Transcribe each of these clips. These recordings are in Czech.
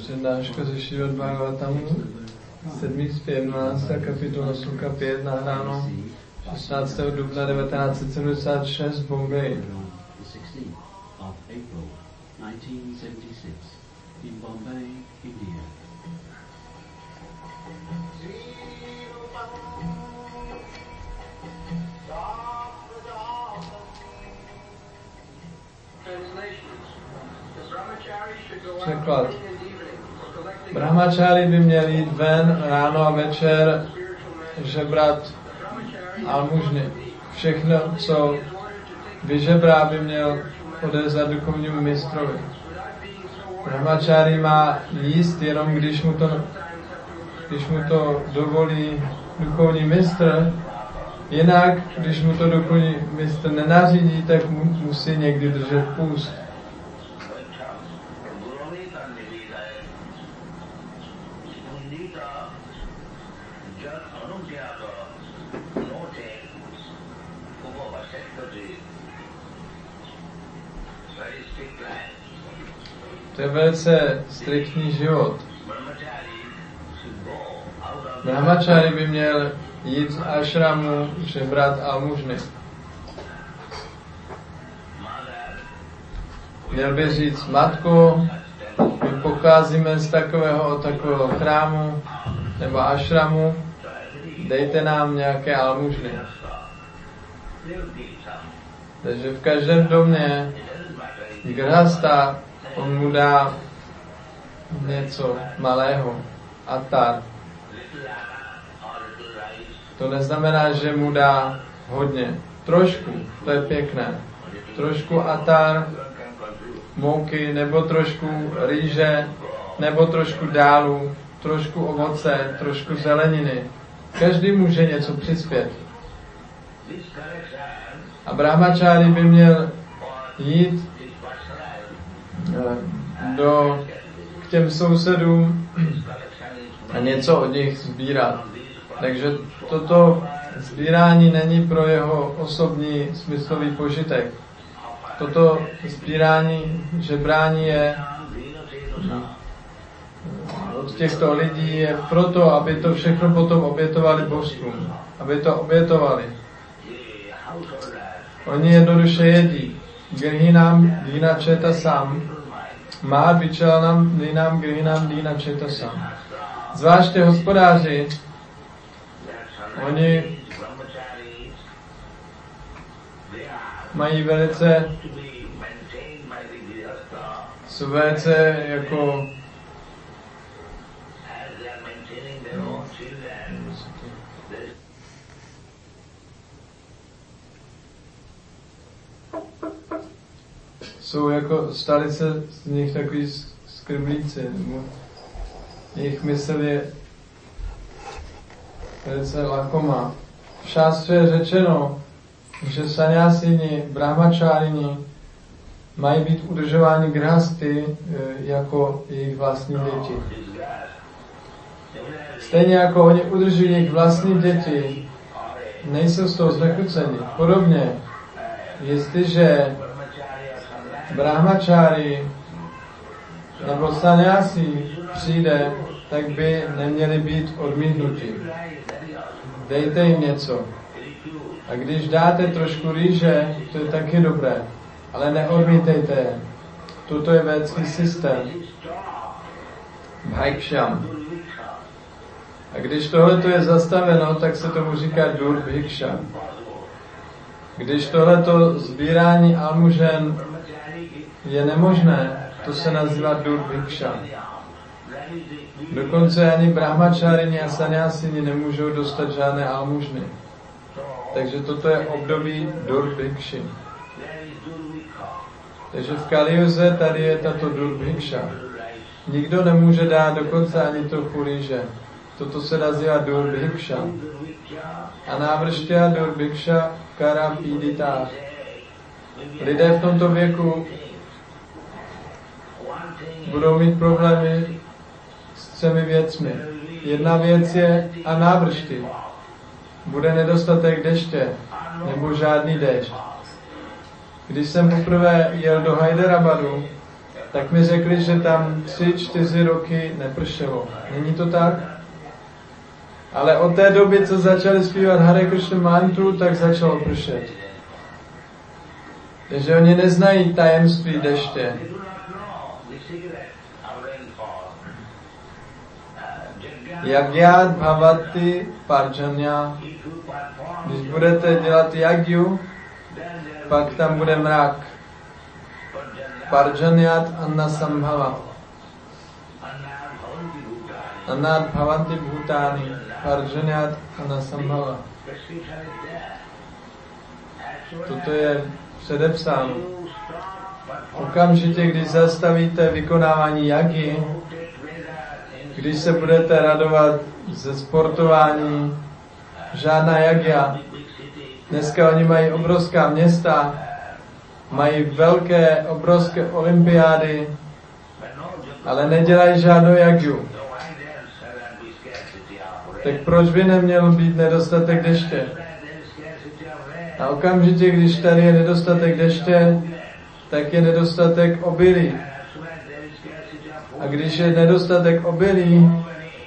Přednáška ze Šrímad Bhagavatamu, 7. zpěv, 12. kapitola, sloka 5, nahráno 16. dubna 1976 v Bombeji. Překlad. Brahmačári by měl jít ven ráno a večer žebrat almužny. Všechno, co vyžebrá, by měl odevzdat duchovnímu mistrovi. Brahmačári má jíst jenom, když mu to dovolí duchovní mistr. Jinak, když mu to duchovní mistr nenařídí, tak musí někdy držet půst. To je velice striktní život. Brahmačári by měl jít z ashramu, žebrat almužny. Měl by říct: matko, my pocházíme z takového chrámu nebo ashramu, dejte nám nějaké almužny. Takže v každém domě grhasta, on mu dá něco malého, atar. To neznamená, že mu dá hodně. Trošku, to je pěkné. Trošku atar, mouky, nebo trošku rýže, nebo trošku dálu, trošku ovoce, trošku zeleniny. Každý může něco přispět. A brahmačári by měl jít k těm sousedům a něco od nich sbírat. Takže toto sbírání není pro jeho osobní smyslový požitek. Toto sbírání, žebrání je od těchto lidí je proto, aby to všechno potom obětovali božstvům. Aby to obětovali. Oni jednoduše jedí. Grihinam dina chetasam, má vičalanam dinam grihinam dina chetasam. Zvláště hospodáři, oni mají jsou velice jako stali se z nich takový skriblíci, jejich mysl je velice lakomá. V šástře je řečeno, že sanyasini, brahmačárini mají být udržováni grhasty jako jejich vlastní děti. Stejně jako oni udržují jejich vlastní děti, nejsou z toho znechuceni. Podobně, jestliže brahmačári nebo sanyasi přijde, tak by neměli být odmítnutí. Dejte jim něco. A když dáte trošku rýže, to je taky dobré, ale neodmítejte je. Toto je védský systém. Bhiksham. A když tohleto je zastaveno, tak se tomu říká durbhiksha. Když tohleto sbírání almužen je nemožné, to se nazývá durbhiksha. Dokonce ani brahmačárini a sanyasini nemůžou dostat žádné almužny. Takže toto je období durbhikši. Takže v Kalijuze tady je tato durbhiksha. Nikdo nemůže dát dokonce ani trochu rýže. Toto se nazývá durbhiksha. A návrštěa durbhiksha karam píditá. Lidé v tomto věku budou mít problémy s 3 věcmi. Jedna věc je anávršty. Bude nedostatek deště, nebo žádný déšť. Když jsem poprvé jel do Hyderabadu, tak mi řekli, že tam 3-4 roky nepršelo. Není to tak? Ale od té doby, co začali zpívat Hare Krishna mantru, tak začalo pršet. Takže oni neznají tajemství deště. Yagyat bhavati parjanya. Když budete dělat yagyu, pak tam bude mrak. Parjanyat anna sambhava. Annat bhavanti bhutani. Parjanyat anna sambhava. Toto je předepsáno. Okamžitě, když zastavíte vykonávání jagy, když se budete radovat ze sportování, žádná jagya. Dneska oni mají obrovská města, mají obrovské olympiády, ale nedělají žádnou jagyu. Tak proč by neměl být nedostatek deště? A okamžitě, když tady je nedostatek deště, tak je nedostatek obilí. A když je nedostatek obilí,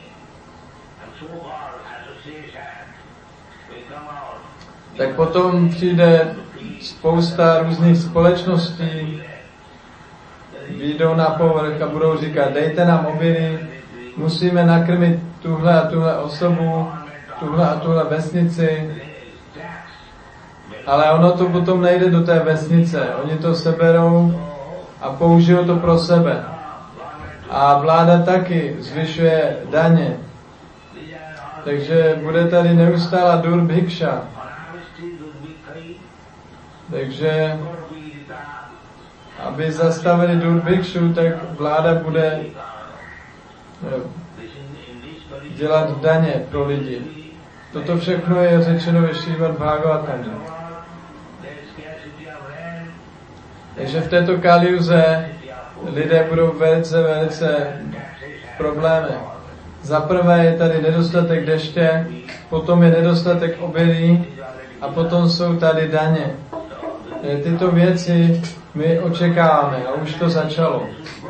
tak potom přijde spousta různých společností, vyjdou na povrch a budou říkat, dejte nám obilí, musíme nakrmit tuhle a tuhle osobu, tuhle a tuhle vesnici. Ale ono to potom nejde do té vesnice. Oni to seberou a použijou to pro sebe. A vláda taky zvyšuje daně. Takže bude tady neustála durbhiksha. Takže aby zastavili durbhikshu, tak vláda bude dělat daně pro lidi. Toto všechno je řečeno ve Šrímad Bhagavatam. Takže v této kaliuze lidé budou velice problémy. Za prvé je tady nedostatek deště, potom je nedostatek obilí a potom jsou tady daně. Tyto věci my očekáváme a už to začalo.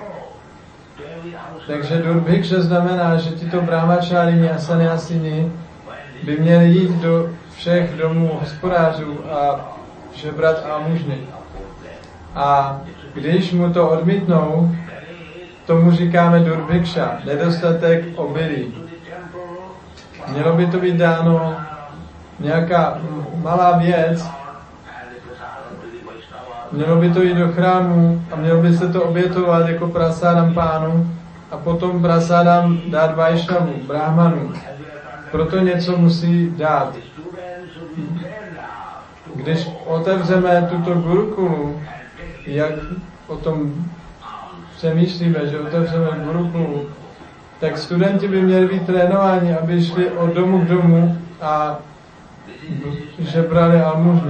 Takže durbhiksha znamená, že tyto brahmačárini a sannyasini by měli jít do všech domů hospodářů a žebrat almužny. A když mu to odmítnou, tomu říkáme durbhiksha, nedostatek obilí. Mělo by to být dáno nějaká malá věc, mělo by to jít do chrámu a mělo by se to obětovat jako prasádam pánu a potom prasádam dát vajšnavu, brahmanu. Proto něco musí dát. Když otevřeme tuto gurukulu, jak o tom přemýšlíme, že otevřeme gurukulu, tak studenti by měli být trénováni, aby šli od domu k domu a žebrali almužny.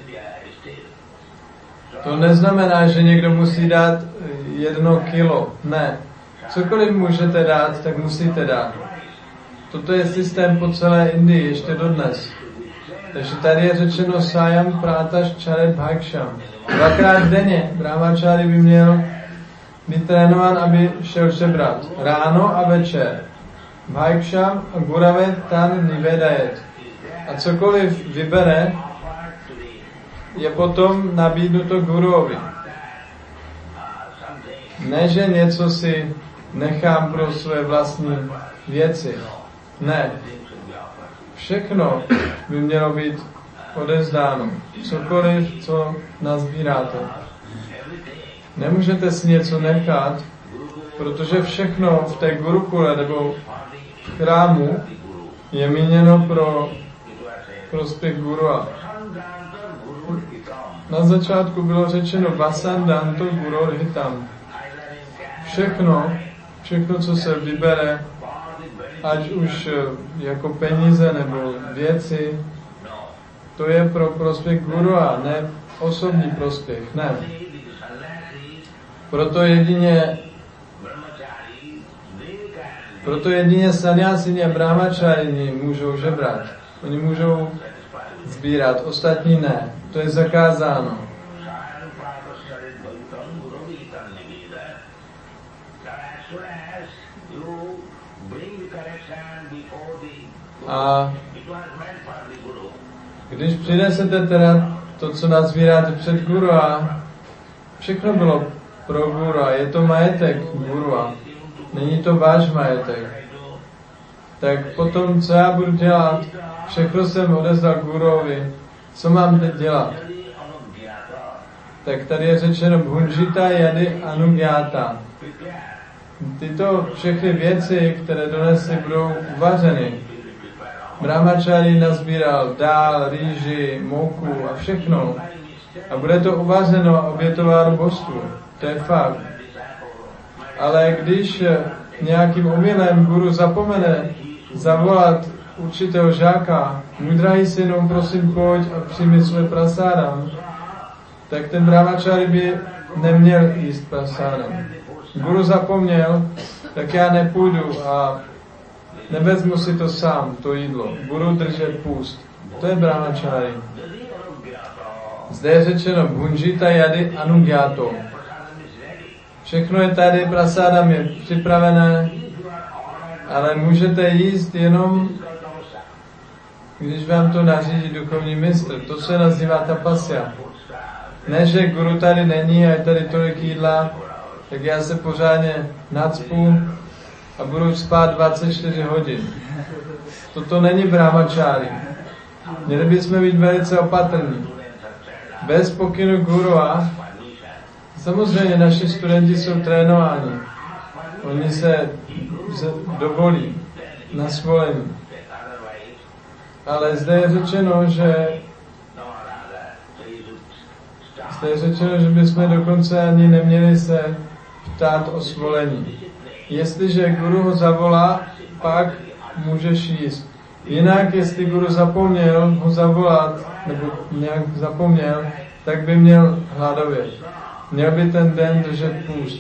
To neznamená, že někdo musí dát 1 kilo. Ne. Cokoliv můžete dát, tak musíte dát. Toto je systém po celé Indii, ještě dodnes. Takže tady je řečeno Sayam Pratash Charet Bhaksham. 2krát denně brahmačári by měl být trénován, aby šel žebrat. Ráno a večer. Bhaksham a Gurave Tan Nivedajet. A cokoliv vybere, je potom nabídnuto guruovi. Ne, že něco si nechám pro své vlastní věci. Ne. Všechno by mělo být odevzdáno. Cokoliv, co nazbíráte. Nemůžete si něco nechat, protože všechno v té gurukule nebo v chrámu je míněno pro prospěch gurua. Na začátku bylo řečeno Vasandanto Gurorhitam. Všechno, co se vybere, ať už jako peníze nebo věci, to je pro prospěch gurua, ne osobní prospěch, ne. Proto jedině sannyasini a brahmačárini můžou žebrat. Oni můžou sbírat, ostatní ne. To je zakázáno. A když přinesete teda to, co nazbíráte před guru, a všechno bylo pro guru, a je to majetek guru, a není to váš majetek, tak potom, co já budu dělat, všechno jsem odezdal guruovi, co mám teď dělat? Tak tady je řečeno bhunjita yadi anugyata. Tyto všechny věci, které donesly, budou uvařeny. Brahmachari nazbíral dál, rýži, mouku a všechno. A bude to uvařeno a obětováno božstvu. To je fakt. Ale když nějakým omylem guru zapomene zavolat určitého žáka, můj drahý synu, prosím, pojď a přijmi své prasádam, tak ten brahmachari by neměl jíst prasádam. Guru zapomněl, tak já nepůjdu a nevezmu si to sám, to jídlo. Budu držet půst. To je brahmachari. Zde je řečeno bhunjita yadi anugyato. Všechno je tady, prasádam je připravené, ale můžete jíst jenom, když vám to nařídí duchovní mistr. To se nazývá tapasya. Ne, že guru tady není a je tady tolik jídla, tak já se pořádně nacpu a budu spát 24 hodin. Toto není brahmachari. Měli bychom být velice opatrní. Bez pokynu guru, a samozřejmě naši studenti jsou trénováni. Oni se dovolí na svolení. Ale zde je řečeno, že bychom dokonce ani neměli se ptát o svolení. Jestliže guru ho zavolá, pak můžeš jíst. Jinak, jestli guru zapomněl ho zavolat, nebo nějak zapomněl, tak by měl hladovět. Měl by ten den držet půst.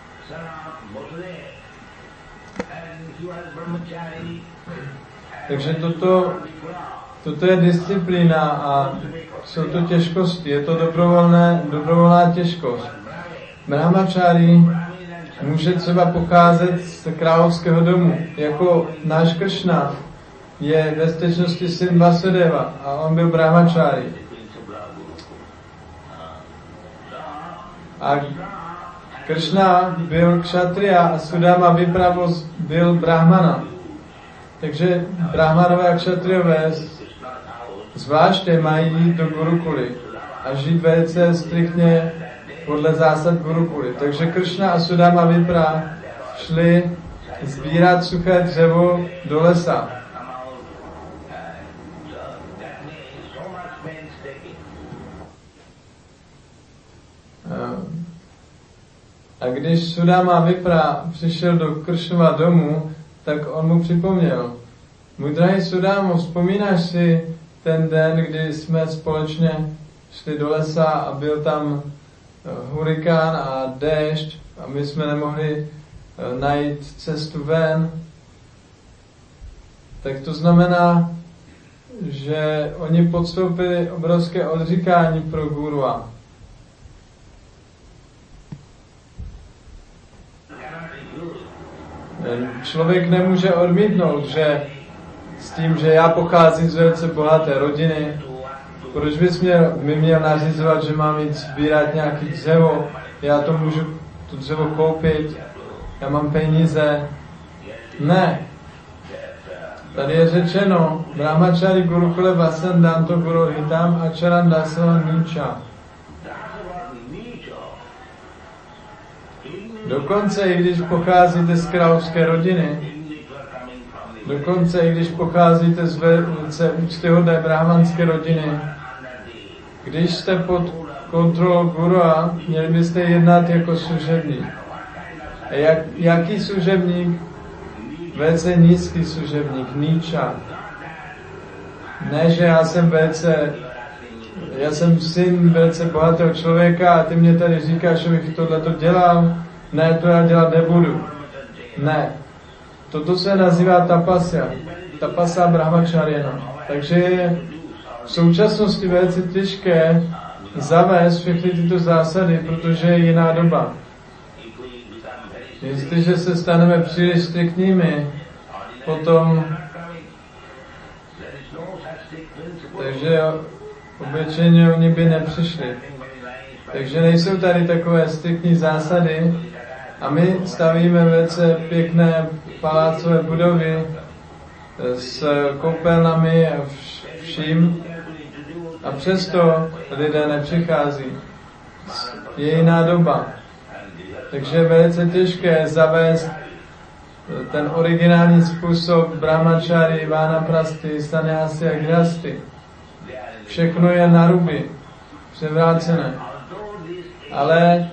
Takže toto je disciplína a jsou to těžkosti. Je to dobrovolná těžkost. Brahmachari může třeba pocházet z královského domu. Jako náš Kršna je ve skutečnosti syn Vasudeva a on byl brahmachari. A Kršna byl kshatriya a Sudama Vipra byl brahmana. Takže brahmanové a kshatriyové zvláště mají jít do Gurukuly a žít velice striktně podle zásad Gurukuly. Takže Kršna a Sudama Vipra šli sbírat suché dřevo do lesa. A když Sudama Vipra přišel do Kršnova domu, tak on mu připomněl: můj drahý Sudamo, vzpomínáš si ten den, kdy jsme společně šli do lesa a byl tam hurikán a déšť a my jsme nemohli najít cestu ven? Tak to znamená, že oni podstoupili obrovské odříkání pro guru. Člověk nemůže odmítnout, že s tím, že já pocházím z velice bohaté rodiny, proč bys mi měl nařizovat, že mám jít sbírat nějaký dřevo, já to můžu to dřevo koupit, já mám peníze. Ne. Tady je řečeno, Brahmachari Gurukule Vasandanto Gurohitam Acharan Dasava Nicha. Dokonce i když pocházíte z královské rodiny, dokonce i když pocházíte z velice úctyhodné brahmanské rodiny, když jste pod kontrolou gurua, měli byste jednat jako služebník. A jaký služebník? Velice nízký služebník, níča. Ne, že já jsem syn velice bohatého člověka a ty mě tady říkáš, že bych tohleto dělal. Ne, to já dělat nebudu. Ne. Toto se nazývá tapasya. Tapasya brahmacharyana. Takže je v současnosti velice těžké zavést všechny tyto zásady, protože je jiná doba. Jestliže se staneme příliš striktními, potom takže obyčejně oni by nepřišli. Takže nejsou tady takové striktní zásady a my stavíme velice pěkné palácové budovy s koupelnami a vším a přesto lidé nepřichází. Je jiná doba. Takže je velice těžké zavést ten originální způsob brahmachari, vanaprasty, sannyasi a grihasty. Všechno je na ruby, převrácené. Ale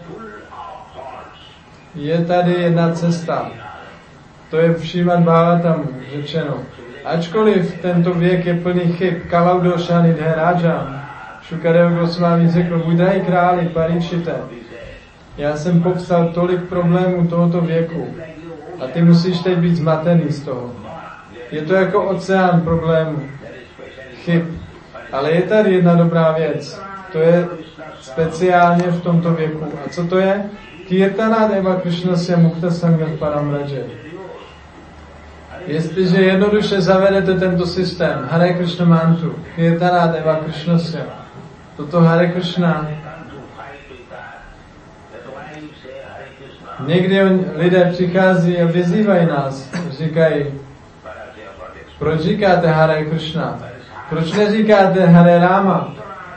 je tady jedna cesta. To je v Šrímad Bhagavatamu řečeno. Ačkoliv tento věk je plný chyb, Kalaudošany Dharaja, Šukadeva Goswami řekl, buď drahý králi, Paríčite, já jsem popsal tolik problémů tohoto věku a ty musíš teď být zmatený z toho. Je to jako oceán problémů, chyb, ale je tady jedna dobrá věc. To je speciálně v tomto věku. A co to je? Kirtanat eva Krishnasya mukta sangha param raje. Jestliže jednoduše zavedete tento systém Hare Krishna mantru, Kirtanat eva Krishnasya, toto Hare Krishna, někdy lidé přichází a vyzývají nás, říkají, proč říkáte Hare Krishna? Proč neříkáte Hare Rama?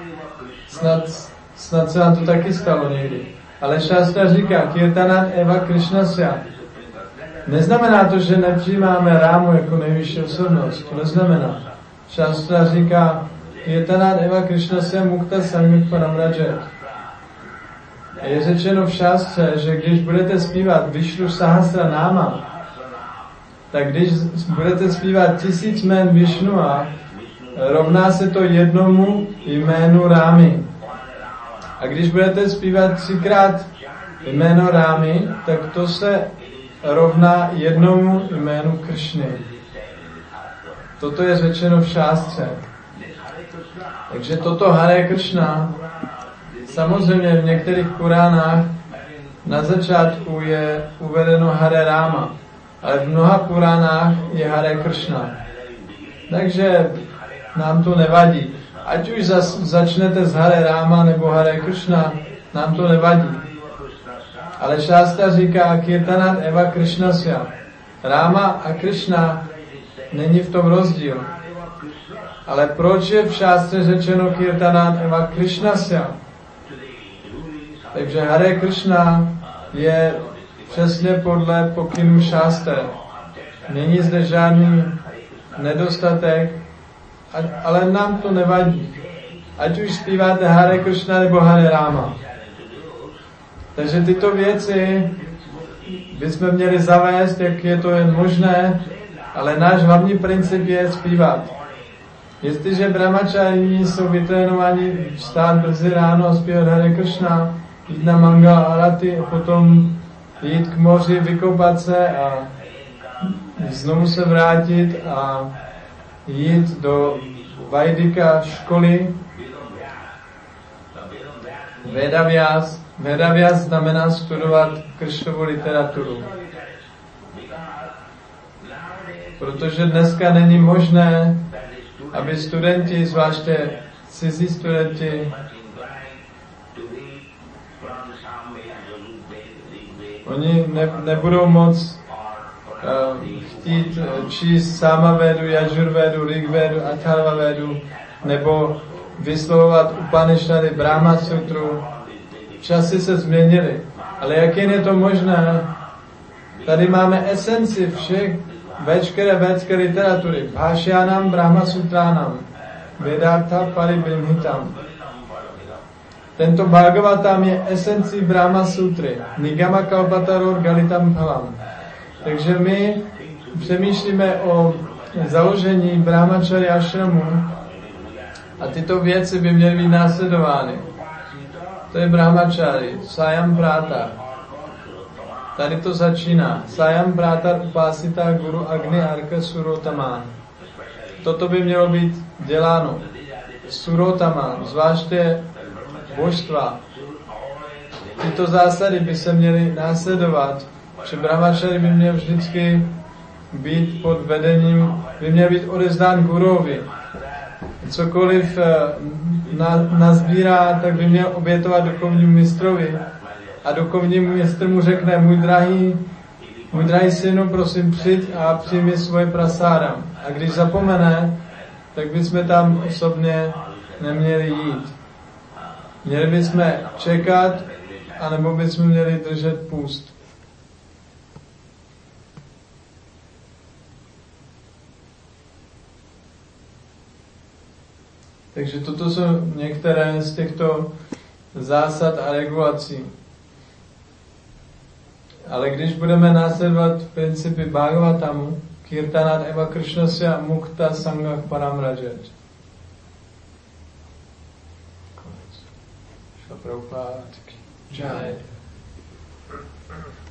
Snad se vám to taky stalo někdy. Ale Šástra říká, Kirtanat eva Krishnasya. Neznamená to, že nepřijímáme Rámu jako nejvyšší osobnost. To neznamená. Šástra říká, Kirtanat eva Krishnasya mukta sangha param raje. Je řečeno v šástře, že když budete zpívat Vishnu Sahasra Náma, tak když budete zpívat 1000 jmén Vishnua, rovná se to jednomu jménu Rámy. A když budete zpívat 3krát jméno Rámy, tak to se rovná jednomu jménu Kršny. Toto je řečeno v šástře. Takže toto Hare Krishna, samozřejmě v některých Puránách na začátku je uvedeno Hare Rama, ale v mnoha Puránách je Hare Krishna. Takže nám to nevadí. Ať už začnete s Hare Rama nebo Hare Krishna, nám to nevadí. Ale Šástra říká Kirtanat eva Krishnasya. Rama a Krishna není v tom rozdíl. Ale proč je v šástře řečeno Kirtanat eva Krishnasya? Takže Hare Krishna je přesně podle pokynu šástre. Není zde žádný nedostatek, ale nám to nevadí. Ať už zpíváte Hare Krishna nebo Hare Rama. Takže tyto věci bychom měli zavést, jak je to jen možné, ale náš hlavní princip je zpívat. Jestliže brahmačárini jsou vytrénováni vstát brzy ráno a zpívat Hare Krishna, jít na Mangala Arati a potom jít k moři, vykoupat se a znovu se vrátit a jít do Vaidika školy. Vedavyas znamená studovat Kršnovu literaturu. Protože dneska není možné, aby studenti, zvláště cizí studenti, oni nebudou moc chtít číst Samavedu, Yajurvedu, Rigvedu, Atharvavedu, nebo vyslovovat Upanishady, Brahma Sutru. Časy se změnily. Ale jak jen je to možné? Tady máme esenci všech veškeré védské literatury. Bhashyanam, Brahma Sutránam, Vedartha Paribrimhitam. Tento Bhagavatam je esencí Brahma Sutry. Nigama Kalpataror Galitam Phalam. Takže my přemýšlíme o založení Brahmachari ashramu a tyto věci by měly být následovány. To je Brahmachari, Sayam Prata. Tady to začíná. Sayam Prata Upasita Guru Agni Arka Surotama. Toto by mělo být děláno. Surotama, zvláště božstva. Tyto zásady by se měly následovat že brahmačary by měl vždycky být pod vedením, by měl být odezdán guruvi. Cokoliv nazbírá, tak by měl obětovat duchovnímu mistrovi. A duchovní mistr mu řekne, můj drahý synu, prosím, přijď a přijmi svoje prasáda. A když zapomene, tak bychom tam osobně neměli jít. Měli bychom čekat, anebo bychom měli držet půst. Takže toto jsou některé z těchto zásad a regulací. Ale když budeme následovat principy Bhagavatamu, Kirtanat eva Krishnasya mukta sangha param rajat. Konec. Prabhupada. Jai.